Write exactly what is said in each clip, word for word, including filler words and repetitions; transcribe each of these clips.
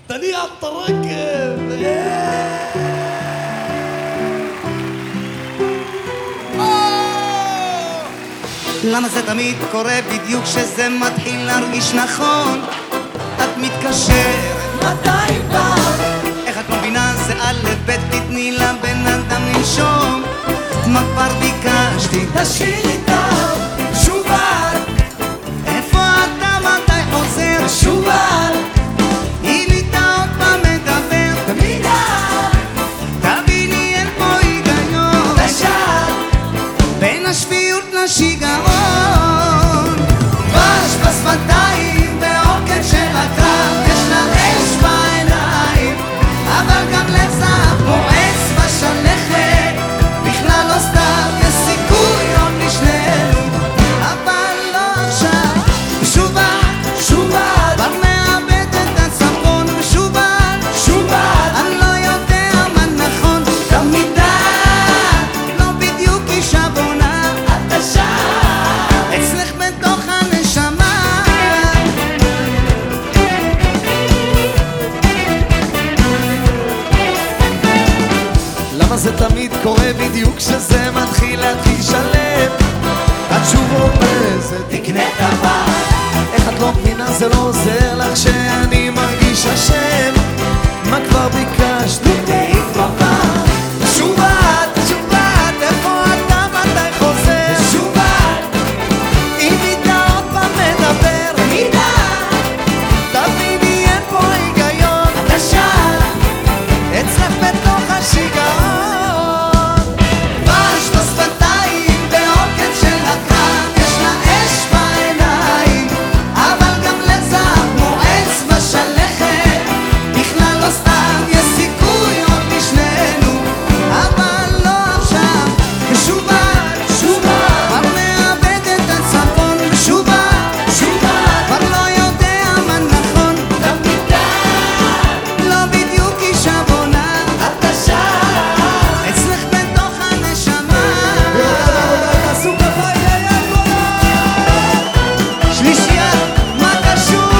תניע את הרגל. למה זה תמיד קורה בדיוק כשזה מתחיל להרגיש נכון? את מתקשרת, מתי בא? איך את לא מבינה? זה א' ב', תתני לבן אדם לנשום. מה כבר ביקשתי? תשאיר איתה שובל. איפה אתה? מתי חוזר? שובל. אם איתה עוד פעם מדבר תמידה. תביני אין פה היגיון תשאל. בין השפיות לשיגעון. דבש בשפתיים ועוקד של הקרב, יש לה אש בעיניים אבל גם לב זהב כמו אצבע שלכת, בכלל לא סתם, יש סיכוי עוד לשנינו אבל לא עכשיו. שובל, שובל, כבר מאבד את הצפון ושובל. שובל, אני לא יודע מה נכון, תמידה, לא בדיוק אישה בונה את תשאל. אצלך בתוך הנשמה. למה זה תמיד קורה בדיוק כשזה מתחיל להרגיש הלב? את שוב רומזת, תקנה את הבית. איך את לא מבינה? זה לא עוזר לך שאני מרגיש אשם. מה כבר ביקשת? תתני מבט. שובת, שובת, איפה אתה? מתי חוזר? שובת. אם איתה עוד פעם מדבר תמידה. תביני אין פה היגיון. אתה שאל. אצלך בתוך השיגעון. דבש בשפתיים ועוקד של הקרב, יש לה אש בעיניים אבל גם לב זהב כמו אצבע שלכת, בכלל לא סתם, יש סיכוי עוד לשנינו אבל לא עכשיו. שובל, שובל, כבר מאבד את הצפון ושובל. שובל, כבר לא יודע מה נכון, תמידה, לא בדיוק אישה בונה אתה שאל. אצלך בתוך הנשמה. תעשו כפה יד גדולה. שלישייה, מה קשור?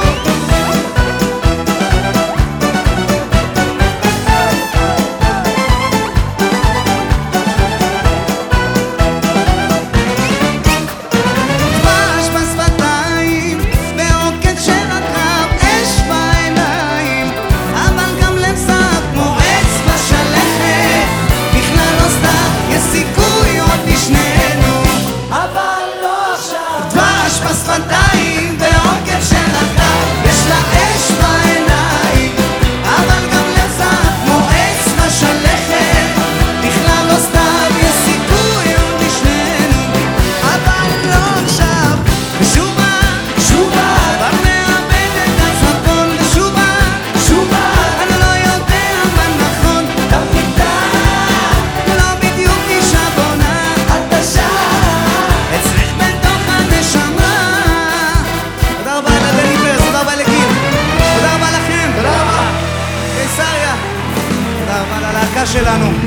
דבש בשפתיים ועוקד של הקרב, אש בעיניים אבל גם לב זהב כמו אצבע שלכת, בכלל לא סתם, יש סיכוי עוד לשנינו אבל לא עכשיו. דבש בשפתיים ועוקד של הקרב, יש לה אש בעיניים אבל גם לב זהב כמו אצבע שלכת, בכלל לא סתם, יש סיכוי עוד לשנינו אבל לא עכשיו. ושובל, שובל, כבר מאבד את הצפון ושובל. שובל, אני לא יודע מה נכון, תמידה, לא בדיוק אישה בונה אתה שאל. אצלך בתוך הנשמה. תודה רבה לדני פרס, תודה רבה לגיל, תודה רבה לכם, תודה רבה. קיסריה, תודה רבה ללהקה שלנו.